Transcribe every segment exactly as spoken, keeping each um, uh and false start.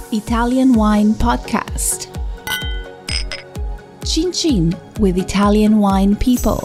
Italian Wine Podcast. Chin Chin with Italian wine people.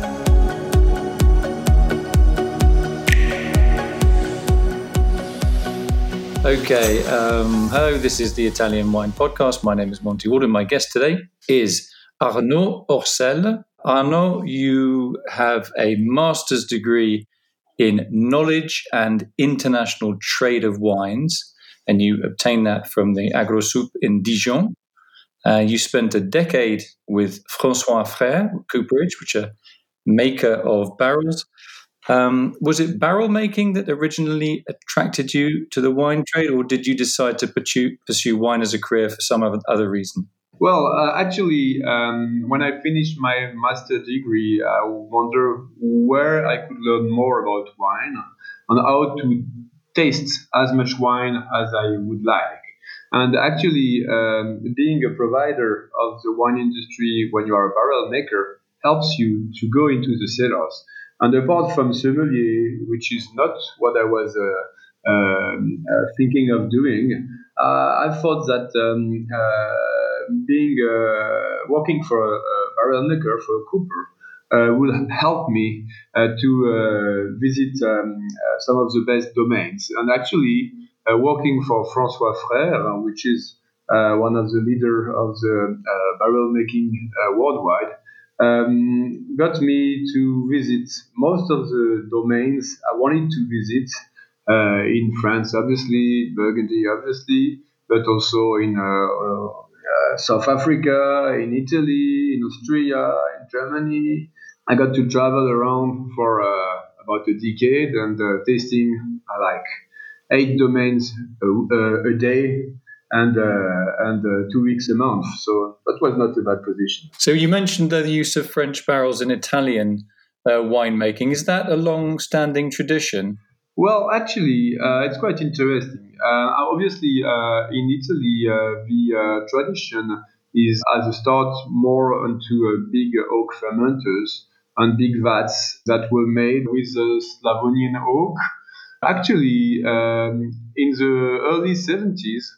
Okay, um, hello, this is the Italian Wine Podcast. My name is Monty Walden. My guest today is Arnaud Orcel. Arnaud, you have a master's degree in knowledge and international trade of wines, and you obtained that from the AgroSoup in Dijon. Uh, you spent a decade with François Frère Cooperage, which are maker of barrels. Um, was it barrel making that originally attracted you to the wine trade, or did you decide to pursue, pursue wine as a career for some other reason? Well, uh, actually, um, when I finished my master degree, I wondered where I could learn more about wine and how to taste as much wine as I would like. And actually, um, being a provider of the wine industry when you are a barrel maker helps you to go into the cellars. And apart from sommelier, which is not what I was uh, um, uh, thinking of doing, uh, I thought that um, uh, being uh, working for a, a barrel maker, for a cooper, uh, will help me uh, to uh, visit um, uh, some of the best domains. And actually, uh, working for François Frère, which is uh, one of the leaders of the uh, barrel making uh, worldwide, um, got me to visit most of the domains I wanted to visit uh, in France, obviously, Burgundy, obviously, but also in uh, uh, South Africa, in Italy, in Austria, in Germany. I got to travel around for uh, about a decade and uh, tasting uh, like eight domains a, uh, a day and uh, and uh, two weeks a month. So that was not a bad position. So you mentioned the use of French barrels in Italian uh, winemaking. Is that a long-standing tradition? Well, actually, uh, it's quite interesting. Uh, obviously, uh, in Italy, uh, the uh, tradition is as a start more onto uh, big oak fermenters and big vats that were made with uh, Slavonian oak. Actually, um, in the early seventies,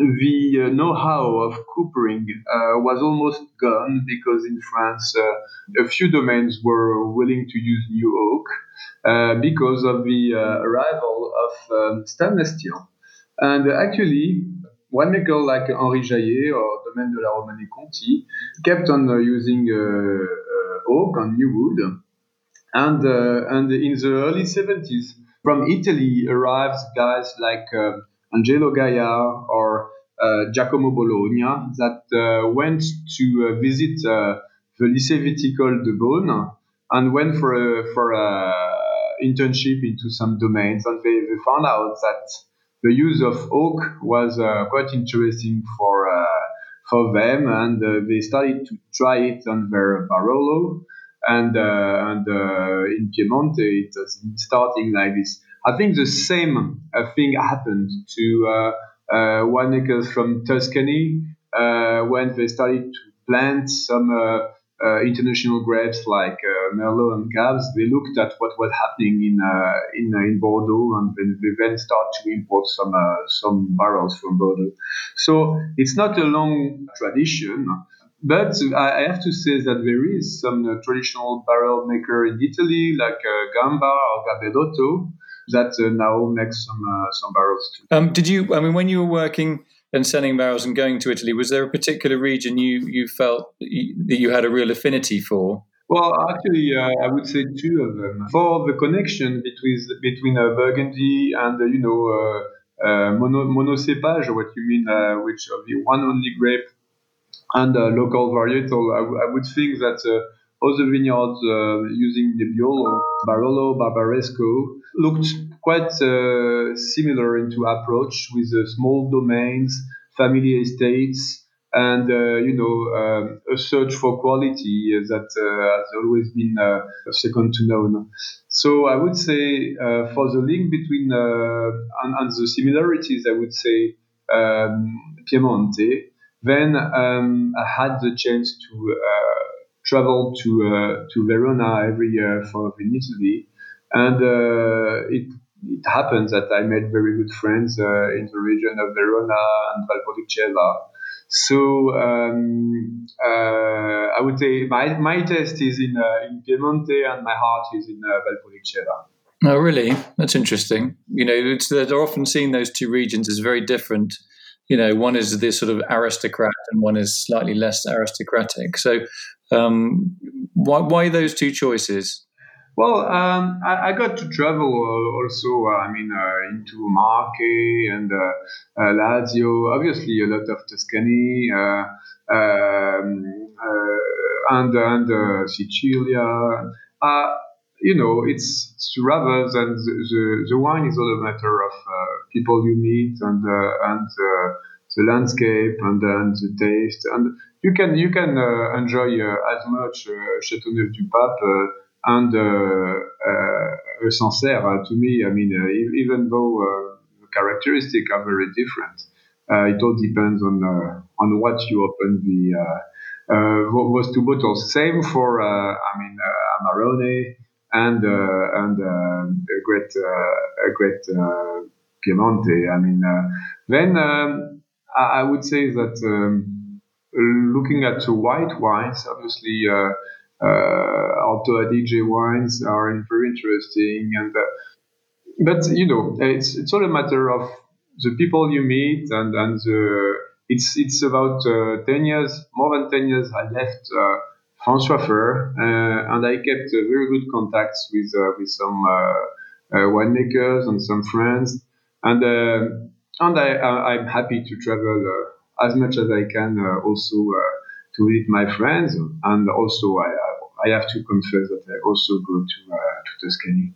the uh, know-how of coopering uh, was almost gone because in France, uh, a few domains were willing to use new oak uh, because of the uh, arrival of um, stainless steel. And actually, winemaker like Henri Jayer or Domaine de la Romanée Conti kept on uh, using uh, uh, oak and new wood. And, uh, and in the early seventies, from Italy arrives guys like uh, Angelo Gaia or uh, Giacomo Bologna that uh, went to uh, visit uh, the Lycée Viticole de Beaune and went for a, for a internship into some domains, and they, they found out that the use of oak was uh, quite interesting for uh, for them, and uh, they started to try it on their Barolo. And uh, and uh, in Piemonte, it has been starting like this. I think the same uh, thing happened to uh, uh, winemakers from Tuscany uh, when they started to plant some uh, uh, international grapes like uh, Merlot and Caves. They looked at what was happening in uh, in, uh, in Bordeaux, and then they then start to import some uh, some barrels from Bordeaux. So it's not a long tradition. But I have to say that there is some uh, traditional barrel maker in Italy, like uh, Gamba or Gabellotto, that uh, now makes some uh, some barrels too. Um, did you? I mean, when you were working and selling barrels and going to Italy, was there a particular region you you felt that you, that you had a real affinity for? Well, actually, uh, I would say two of them. For the connection between between uh, Burgundy and uh, you know uh, uh, mono, monocépage, what you mean, uh, which of the one only grape. And uh, local varietal, I, w- I would think that uh, other vineyards uh, using Nebbiolo, Barolo, Barbaresco looked quite uh, similar into approach with uh, small domains, family estates, and uh, you know um, a search for quality that uh, has always been uh, second to none. So I would say uh, for the link between uh, and, and the similarities, I would say um, Piemonte. Then um, I had the chance to uh, travel to uh, to Verona every year for in Italy, and uh, it it happens that I made very good friends uh, in the region of Verona and Valpolicella. So um, uh, I would say my, my taste is in uh, in Piemonte and my heart is in uh, Valpolicella. Oh, really? That's interesting. You know, it's, they're often seen, those two regions, as very different. You know, one is this sort of aristocrat and one is slightly less aristocratic. So um, why, why those two choices? Well, um, I, I got to travel uh, also, uh, I mean, uh, into Marche and uh, uh, Lazio, obviously a lot of Tuscany, uh, um, uh, and, and uh, Sicilia. Uh, you know, it's, it's rather than the, the, the wine is all a matter of uh, people you meet and uh, and uh, the landscape and, and the taste. And you can you can uh, enjoy uh, as much uh, Châteauneuf-du-Pape uh, and uh, uh, Sancerre. Uh, to me, I mean, uh, even though uh, the characteristics are very different, uh, it all depends on uh, on what you open the uh, uh, those two bottles. Same for uh, I mean uh, Amarone and uh, and uh, a great uh, a great uh, Piemonte. I mean, uh, then um, I, I would say that um, looking at the white wines, obviously. Uh, Uh, Alto Adige wines are very interesting, and uh, but you know it's it's all a matter of the people you meet, and and the, it's it's about uh, ten years, more than ten years. I left uh, François Fer, uh, and I kept uh, very good contacts with uh, with some uh, uh, winemakers and some friends, and uh, and I, I I'm happy to travel uh, as much as I can, uh, also. Uh, to meet my friends, and also I I have to confess that I also go to uh, to Tuscany,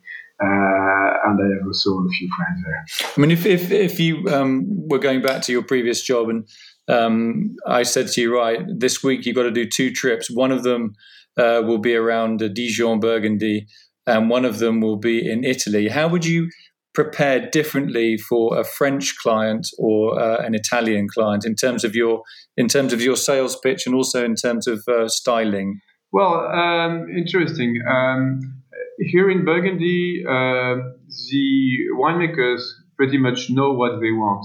uh, and I have also a few friends there. I mean, if if if you um, were going back to your previous job, and um, I said to you, right, this week you've got to do two trips. One of them uh, will be around uh, Dijon, Burgundy, and one of them will be in Italy. How would you prepare differently for a French client or uh, an Italian client in terms of your in terms of your sales pitch and also in terms of uh, styling? Well, um, interesting. Um, here in Burgundy, uh, the winemakers pretty much know what they want.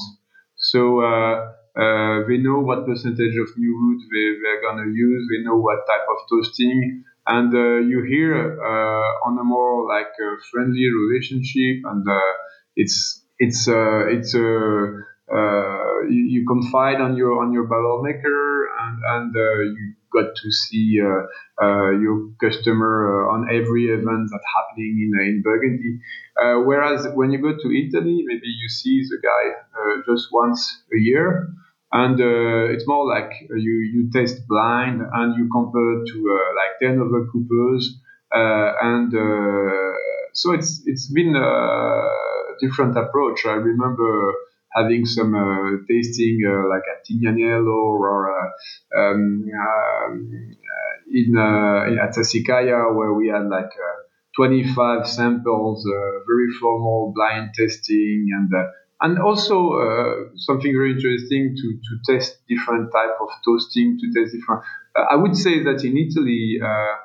So uh, uh, they know what percentage of new wood they, they're going to use. They know what type of toasting. And uh, you hear uh, on a more like a friendly relationship, and uh, it's it's uh, it's a uh, uh, you, you confide on your on your barrel maker, and and uh, you got to see uh, uh, your customer uh, on every event that's happening in in Burgundy. Uh, whereas when you go to Italy, maybe you see the guy uh, just once a year. And uh, it's more like you, you taste blind and you compare to uh, like ten other coopers, uh, and uh, so it's it's been a different approach. I remember having some uh, tasting uh, like at Tignanello or uh, um, um, in, uh, in at Sassicaia, where we had like uh, twenty-five samples, uh, very formal blind testing, and uh, And also uh, something very interesting to, to test different type of toasting, to test different. Uh, I would say that in Italy, uh,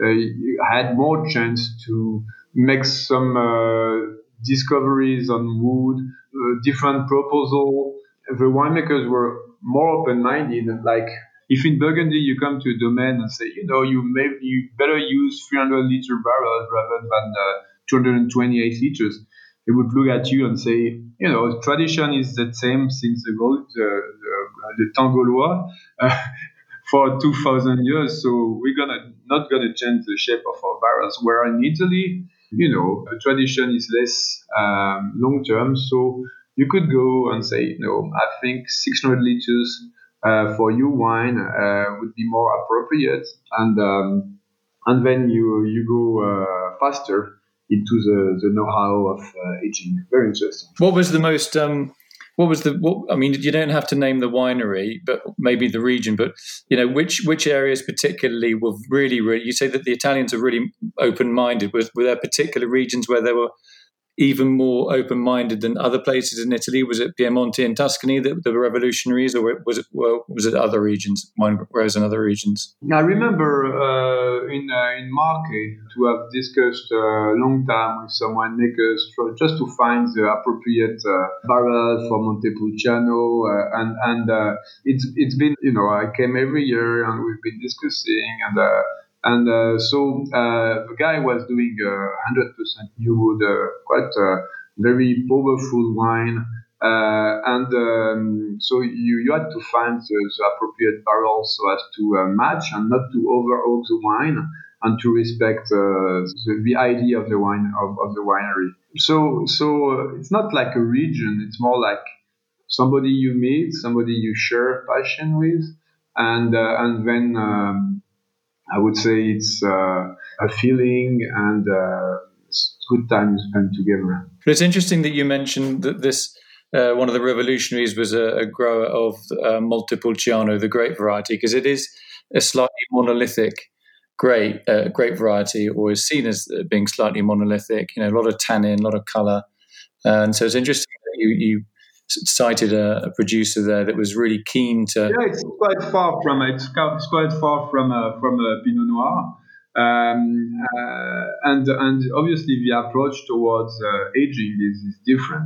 uh, I had more chance to make some uh, discoveries on wood, uh, different proposal. The winemakers were more open-minded. Like if in Burgundy you come to a domain and say, you know, you may you better use three hundred liter barrels rather than uh, two hundred twenty-eight liters. They would look at you and say, you know, tradition is the same since the Gaul, the, the, the temps Gaulois uh, for two thousand years. So we're gonna not gonna change the shape of our barrels. Where in Italy, you know, the tradition is less um, long term. So you could go and say, you know, I think six hundred liters uh, for your wine uh, would be more appropriate, and um, and then you you go uh, faster into the, the know-how of uh, aging. Very interesting. What was the most, um, what was the, what, I mean, you don't have to name the winery, but maybe the region, but, you know, which which areas particularly were really, really, you say that the Italians are really open-minded. Was, were there particular regions where they were even more open-minded than other places in Italy? Was it Piemonte and Tuscany that the revolutionaries, or was it well, was it other regions, wine grows in other regions? I remember uh, in uh, in Marche to have discussed a uh, long time with some winemakers for, just to find the appropriate uh, barrel for Montepulciano, uh, and and uh, it's it's been, you know, I came every year and we've been discussing, and uh, and uh, so uh, the guy was doing a uh, hundred percent new wood, uh, quite uh, very powerful wine. Uh, and um, so you, you had to find the, the appropriate barrel so as to uh, match and not to over-oak the wine, and to respect uh, the, the idea of the wine of, of the winery. So so uh, it's not like a region; it's more like somebody you meet, somebody you share passion with, and uh, and then um, I would say it's uh, a feeling and uh, good time spent together. But it's interesting that you mentioned that this. Uh, one of the revolutionaries was a, a grower of uh, Montepulciano, the grape variety, because it is a slightly monolithic grape, uh, grape variety, or is seen as being slightly monolithic. You know, a lot of tannin, a lot of colour, and so it's interesting that you, you cited a, a producer there that was really keen to. Yeah, it's quite far from it's quite far from uh, from uh, Pinot Noir. Um, uh, and and obviously the approach towards uh, aging is, is different.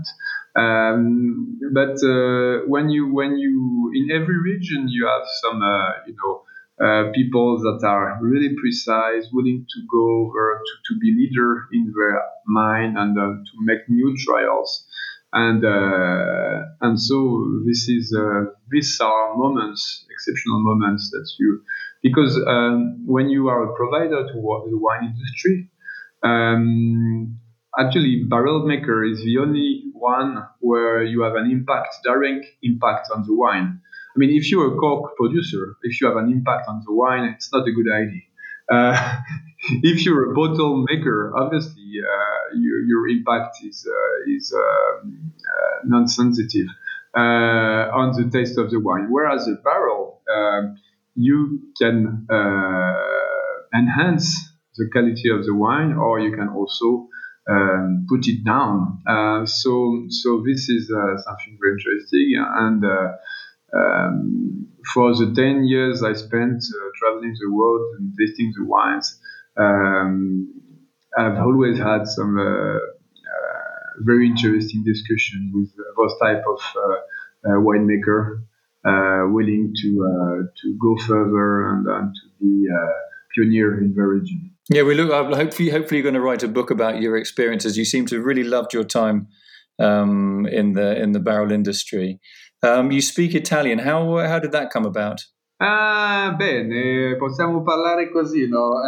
Um, but uh, when you when you in every region you have some uh, you know uh, people that are really precise, willing to go over to, to be leader in their mind, and uh, to make new trials. And uh, and so this is uh, these are moments, exceptional moments that you. Because um, when you are a provider to the wine industry, um, actually barrel maker is the only one where you have an impact, direct impact on the wine. I mean, if you're a cork producer, if you have an impact on the wine, it's not a good idea. Uh, if you're a bottle maker, obviously uh, your, your impact is uh, is um, uh, non-sensitive uh, on the taste of the wine. Whereas a barrel, um, you can uh, enhance the quality of the wine, or you can also um, put it down. Uh, so, so this is uh, something very interesting. And uh, um, for the ten years I spent uh, traveling the world and tasting the wines, um, I've always had some uh, uh, very interesting discussion with those type of uh, uh, winemaker. Uh, willing to uh, to go further and, and to be uh, pioneer in the region. Yeah, we look. Hopefully, hopefully, you're going to write a book about your experiences. You seem to have really loved your time um, in the in the barrel industry. Um, you speak Italian. How how did that come about? Ah, bene, possiamo parlare così, no?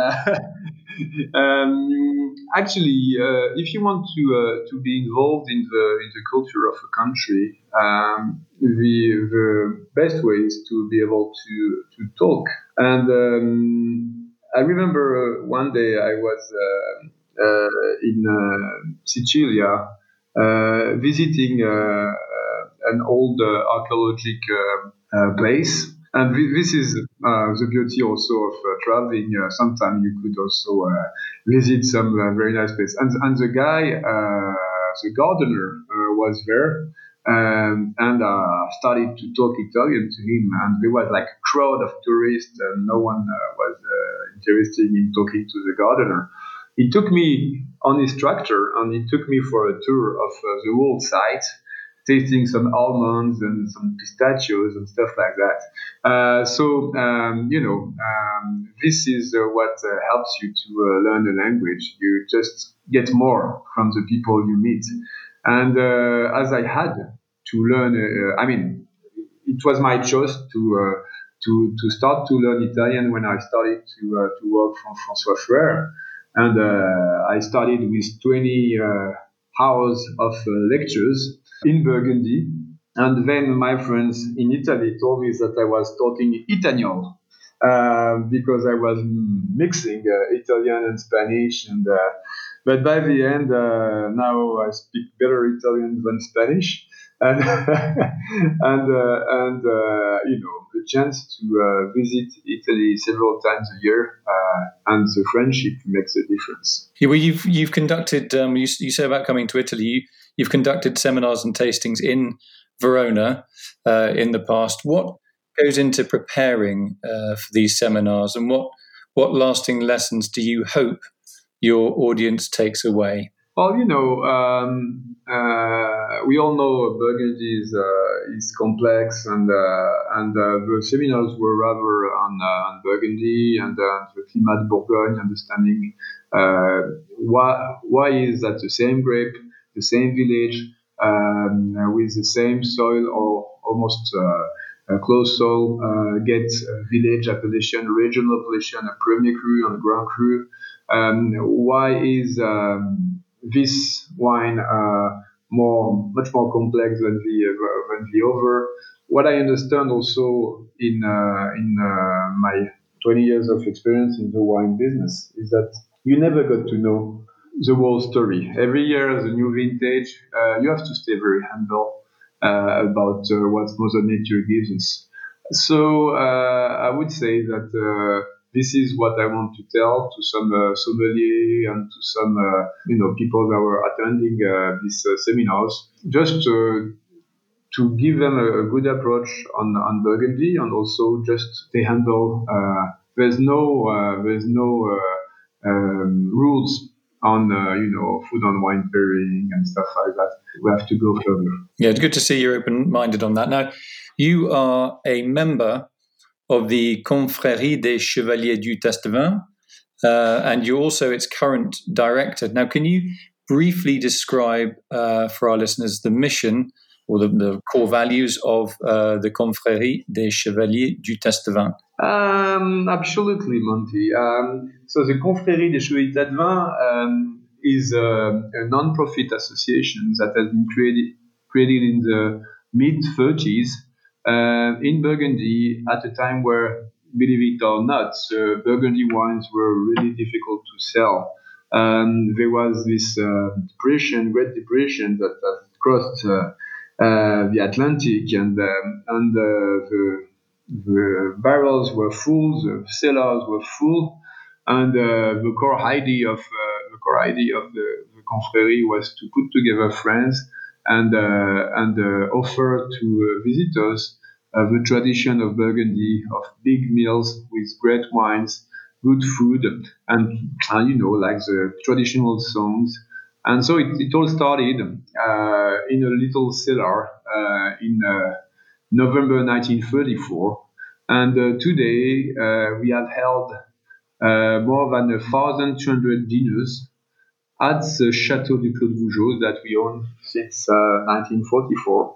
um, actually, uh, if you want to uh, to be involved in the in the culture of a country, um, the the best way is to be able to to talk. And um, I remember one day I was uh, uh, in uh, Sicilia uh, visiting uh, an old uh, archaeological uh, uh, place. And this is uh, the beauty also of uh, traveling. Uh, sometimes you could also uh, visit some uh, very nice place. And, and the guy, uh, the gardener, uh, was there um, and uh, started to talk Italian to him. And there was like a crowd of tourists, and no one uh, was uh, interested in talking to the gardener. He took me on his tractor and he took me for a tour of uh, the whole site, tasting some almonds and some pistachios and stuff like that. Uh, so, um, you know, um, this is uh, what uh, helps you to uh, learn the language. You just get more from the people you meet. And uh, as I had to learn, uh, I mean, it was my choice to uh, to to start to learn Italian when I started to uh, to work for François Frère. And uh, I started with twenty uh, hours of uh, lectures in Burgundy. And then my friends in Italy told me that I was talking Italian uh, because I was mixing uh, Italian and Spanish. And uh, but by the end, uh, now I speak better Italian than Spanish. And and uh, and uh, you know, the chance to uh, visit Italy several times a year, uh, and the friendship makes a difference. Yeah, well, you've you've conducted. Um, you, you say about coming to Italy. You, you've conducted seminars and tastings in Verona uh, in the past. What goes into preparing uh, for these seminars, and what what lasting lessons do you hope your audience takes away? Well, you know, um, uh, we all know Burgundy is uh, is complex, and uh, and uh, the seminars were rather on, uh, on Burgundy and uh, the Climat de Bourgogne, understanding uh, why why is that the same grape, the same village, um, with the same soil or almost uh, a close soil, uh, get a village appellation, regional appellation, a Premier Cru and a Grand Cru. Um, why is um, this wine uh, more, much more complex than the uh, than the other? What I understand also in uh, in uh, my twenty years of experience in the wine business is that you never got to know the whole story. Every year, as a new vintage, uh, you have to stay very humble uh, about uh, what Mother Nature gives us. So uh, I would say that. Uh, This is what I want to tell to some uh, sommelier and to some, uh, you know, people that were attending uh, these uh, seminars, just uh, to give them a, a good approach on, on Burgundy, and also just stay humble. Uh, there's no, uh, there's no uh, um, rules on, uh, you know, food and wine pairing and stuff like that. We have to go further. Yeah, it's good to see you're open-minded on that. Now, you are a member of the Confrérie des Chevaliers du Testevin, uh, and you're also its current director. Now, can you briefly describe uh, for our listeners the mission or the, the core values of uh, the Confrérie des Chevaliers du Testevin? Um, absolutely, Monty. Um, so the Confrérie des Chevaliers du Testevin um, is a, a non-profit association that has been created created in the mid thirties. Uh, in Burgundy, at a time where, believe it or not, uh, Burgundy wines were really difficult to sell. Um, there was this uh, depression, Great Depression, that, that crossed uh, uh, the Atlantic, and um, and uh, the, the barrels were full, the cellars were full, and uh, the core idea of uh, the core idea of the, the Confrérie was to put together friends and uh, and uh, offer to uh, visitors uh, the tradition of Burgundy, of big meals with great wines, good food, and, and you know, like the traditional songs. And so it, it all started uh, in a little cellar uh, in uh, November nineteen thirty-four. And uh, today uh, we have held uh, more than one thousand two hundred dinners at the Château du Clos de Vougeot that we own since uh, nineteen forty-four.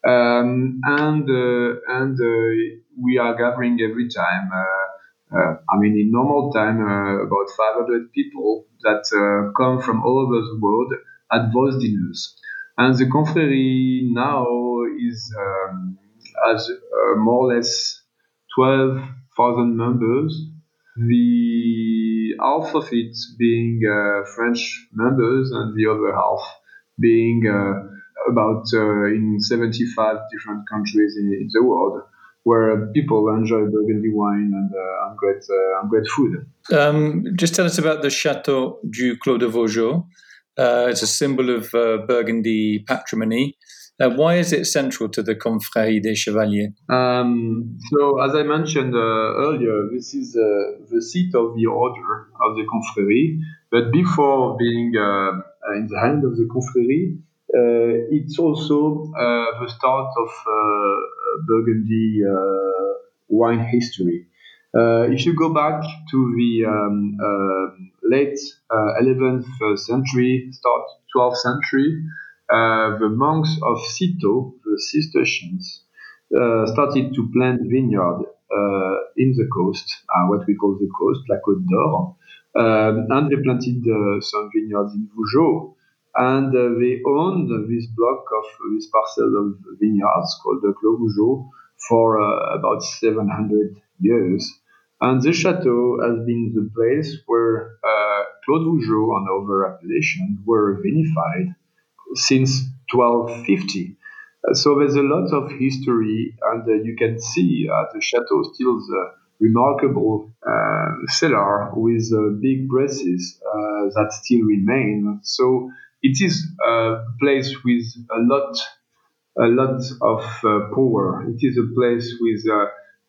Um, and uh, and uh, we are gathering every time. Uh, uh, I mean, in normal time, uh, about five hundred people that uh, come from all over the world at those dinners. And the Confrérie now is um, has uh, more or less twelve thousand members. The half of it being uh, French members, and the other half being uh, about uh, in seventy-five different countries in, in the world, where people enjoy Burgundy wine and, uh, and great uh, and great food. Um, just tell us about the Château du Clos de Vougeot. Uh, it's a symbol of uh, Burgundy patrimony. Uh, why is it central to the Confrérie des Chevaliers? Um, so, as I mentioned uh, earlier, this is uh, the seat of the order of the Confrérie. But before being uh, in the hand of the Confrérie, uh, it's also uh, the start of uh, Burgundy uh, wine history. Uh, if you go back to the um, uh, late uh, eleventh century, start twelfth century, uh, the monks of Cîteaux, the Cistercians, uh, started to plant vineyard uh, in the coast, uh, what we call the coast, La Côte d'Or, um, and they planted uh, some vineyards in Vougeot, and uh, they owned this block of this parcel of vineyards called the Clos Vougeot for uh, about seven hundred years. And the chateau has been the place where uh, Clos Vougeot and other appellations were vinified since twelve fifty. Uh, So there's a lot of history, and uh, you can see uh, the chateau still is a remarkable uh, cellar with uh, big presses uh, that still remain. So it is a place with a lot, a lot of uh, power. It is a place with uh,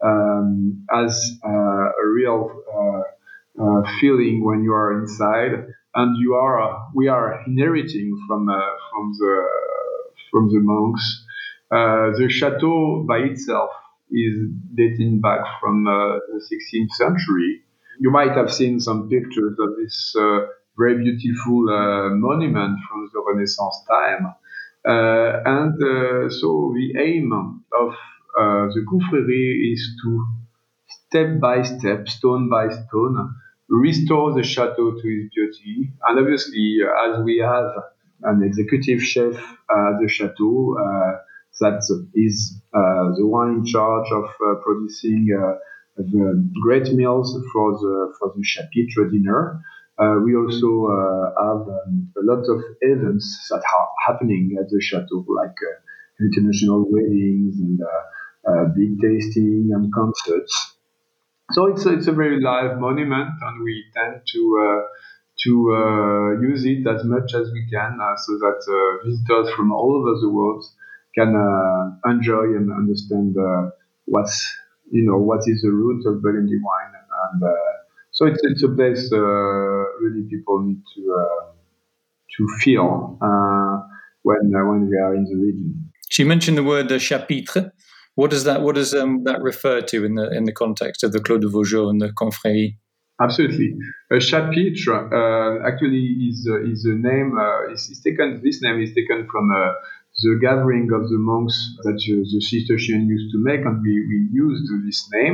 um, as uh, a real uh, uh, feeling when you are inside, and you are uh, we are inheriting from uh, from the from the monks. Uh, the chateau by itself is dating back from uh, the sixteenth century. You might have seen some pictures of this uh, very beautiful uh, monument from the Renaissance time. Uh, and uh, so the aim of uh, the confrérie is to step by step, stone by stone, restore the chateau to its beauty. And obviously, uh, as we have an executive chef at the chateau uh, that is uh, the one in charge of uh, producing uh, the great meals for the for the chapitre dinner. Uh, we also uh, have um, a lot of events that are happening at the chateau, like uh, international weddings and uh, uh, big tasting and concerts. So it's a, it's a very live monument, and we tend to uh, to uh, use it as much as we can, uh, so that uh, visitors from all over the world can uh, enjoy and understand uh, what's you know what is the root of Burgundy wine, and uh, so it's it's a place uh, really people need to uh, to feel uh, when uh, when we are in the region. So you mentioned the word uh, chapitre. What does that what does um, that refer to in the in the context of the Clos de Vougeot and the Confrérie? Absolutely. A chapitre uh, actually is uh, is a name. Uh, is, is taken. This name is taken from uh, the gathering of the monks that uh, the Cistercian used to make, and we, we used this name.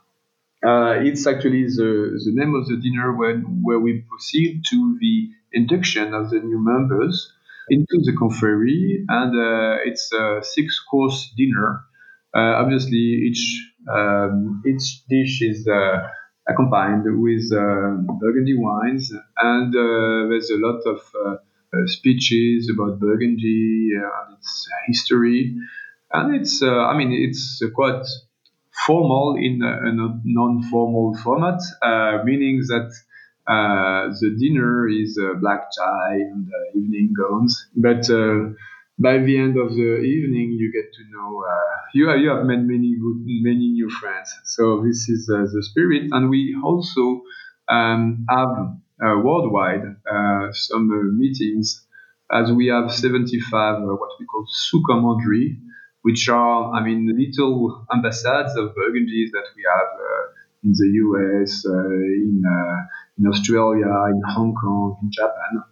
Uh, it's actually the, the name of the dinner when where we proceed to the induction of the new members into the confrérie, and uh, it's a six-course dinner. Uh, obviously, each um, each dish is uh, accompanied with uh, Burgundy wines, and uh, there's a lot of uh, uh, speeches about Burgundy uh, and its history, and it's uh, I mean it's uh, quite formal in a, in a non-formal format, uh, meaning that uh, the dinner is uh, black tie and uh, evening gowns. But uh, by the end of the evening, you get to know uh, you you have met many good many new friends. So this is uh, the spirit, and we also um, have uh, worldwide uh, some uh, meetings, as we have seventy-five uh, what we call sous-commanderies, which are, I mean, little ambassades of Burgundy that we have uh, in the U S, uh, in, uh, in Australia, in Hong Kong, in Japan,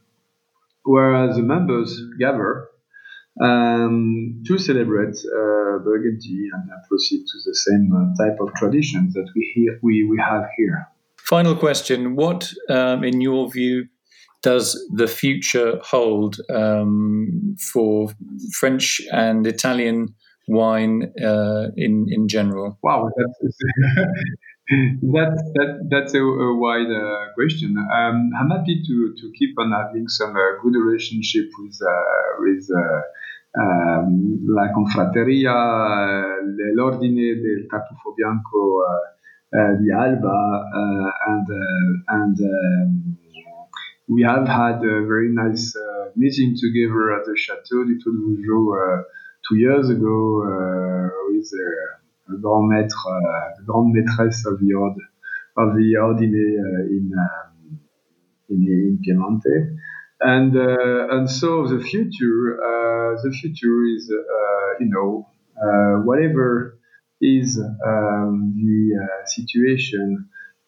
where the members gather um, to celebrate uh, Burgundy and uh, proceed to the same uh, type of traditions that we, hear, we, we have here. Final question: what, um, in your view, does the future hold um, for French and Italian wine uh, in in general? Wow, that's that's that, that's a, a wide uh, question. Um, I'm happy to, to keep on having some uh, good relationship with uh, with uh, um, La Confrateria, uh, l'Ordine del Tartufo Bianco uh, uh, di Alba, uh, and uh, and um, we have had a very nice uh, meeting together at the Château du Clos de Vougeot uh, two years ago uh, with uh, a grand maître, uh, the grande maîtresse of the ord of the ordine uh, in, um, in in Piemonte, and uh, and so the future uh, the future is uh, you know uh, whatever is um, the uh, situation.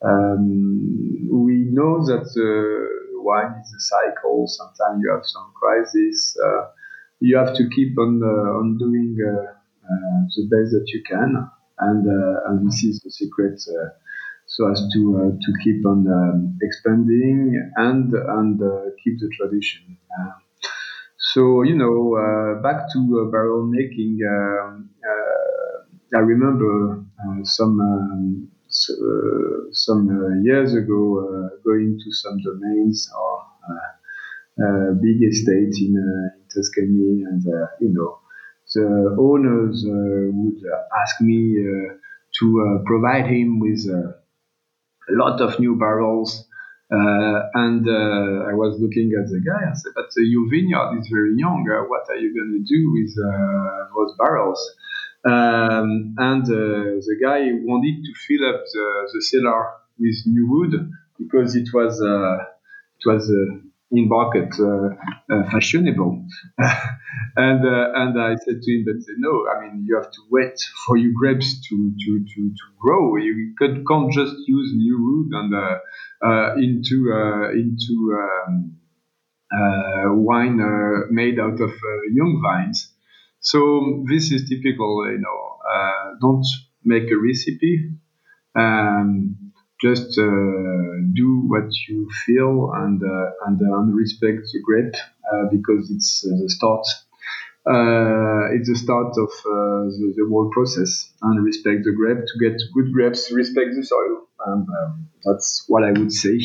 Um, we know that uh, wine is a cycle. Sometimes you have some crisis. Uh, you have to keep on uh, on doing uh, uh, the best that you can, and uh, and this is the secret, uh, so as to uh, to keep on um, expanding and and uh, keep the tradition. Uh, so you know, uh, back to uh, barrel making. Um, uh, I remember uh, some. Um, so, uh, some uh, years ago, uh, going to some domains or uh, uh, big estate in, uh, in Tuscany, and uh, you know, the owners uh, would ask me uh, to uh, provide him with uh, a lot of new barrels. Uh, and uh, I was looking at the guy and said, but uh, your vineyard is very young. Uh, what are you going to do with uh, those barrels? Um, and uh, the guy wanted to fill up the, the cellar with new wood because it was uh, it was uh, in bracket uh, uh, fashionable. and uh, and I said to him, but no, I mean you have to wait for your grapes to to to, to grow. You could, can't just use new wood and uh, uh, into uh, into um, uh, wine uh, made out of uh, young vines. So this is typical, you know. Uh, don't make a recipe. Um, just uh, do what you feel and uh, and, uh, and respect the grape uh, because it's uh, the start. Uh, it's the start of uh, the, the whole process. And respect the grape. To get good grapes, respect the soil. And um, that's what I would say.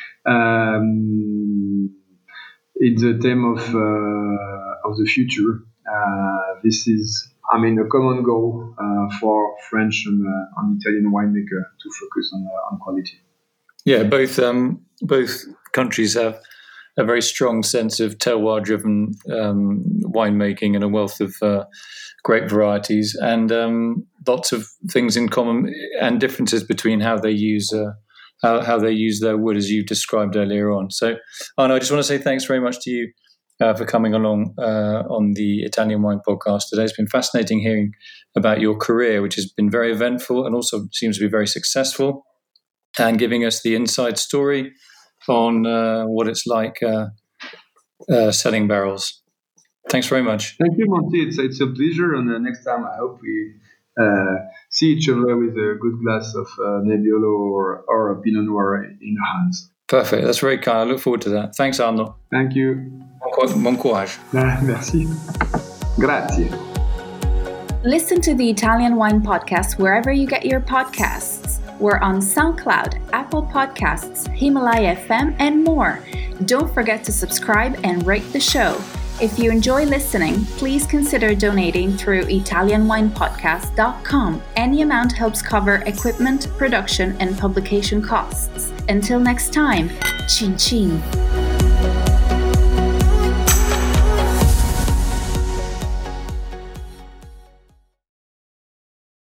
Um, it's a theme of uh, of the future. Uh, this is, I mean, a common goal uh, for French and, uh, and Italian winemaker to focus on uh, on quality. Yeah, both um, both countries have a very strong sense of terroir-driven um, winemaking and a wealth of uh, grape varieties, and um, lots of things in common and differences between how they use uh, how how they use their wood, as you described earlier on. So, Arnaud, I just want to say thanks very much to you. Uh, for coming along uh, on the Italian Wine Podcast today. It's been fascinating hearing about your career, which has been very eventful and also seems to be very successful, and giving us the inside story on uh, what it's like uh, uh, selling barrels. Thanks very much. Thank you, Monty. It's, it's a pleasure, and uh, next time I hope we uh, see each other with a good glass of uh, Nebbiolo or, or a Pinot Noir in our hands. Perfect. That's very kind. I look forward to that. Thanks, Arnaud. Thank you. Bon courage. Merci. Grazie. Listen to the Italian Wine Podcast wherever you get your podcasts. We're on SoundCloud, Apple Podcasts, Himalaya F M, and more. Don't forget to subscribe and rate the show. If you enjoy listening, please consider donating through italian wine podcast dot com. Any amount helps cover equipment, production, and publication costs. Until next time, chin chin.